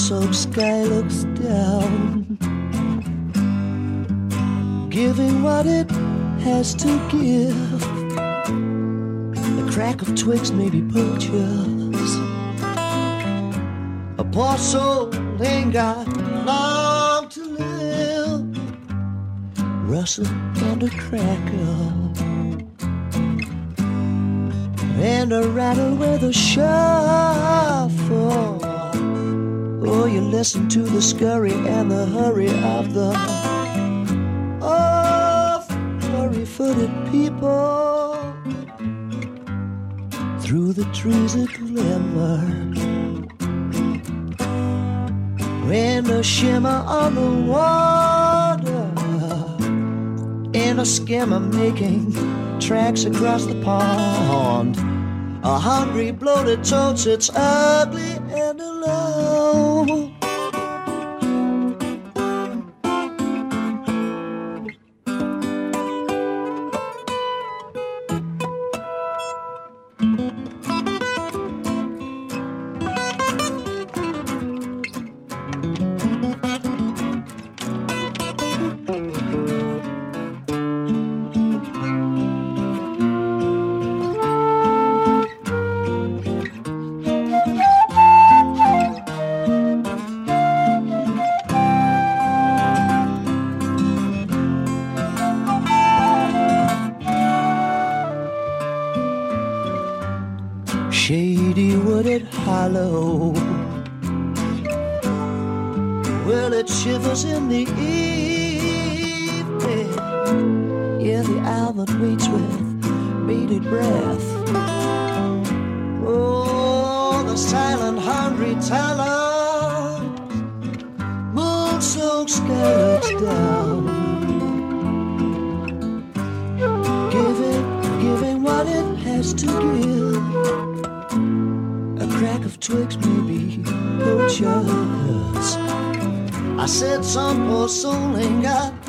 moon-soaked sky looks down, giving what it has to give. A crack of twigs, maybe purchase. A poor soul ain't got long to live. Rustle and a crackle and a rattle with a shuffle. Oh, you listen to the scurry and the hurry of the furry-footed people. Through the trees a glimmer, and a shimmer on the water, and a skimmer making tracks across the pond. A hungry, bloated toad sits ugly and alone. Shady wooded hollow, well, it shivers in the evening. Yeah, the almond waits with bated breath. Oh, the silent, hungry talent, moon-soaked sky looks down, giving what it has to give. A crack of twigs, maybe poachers. I said some poor soul ain't got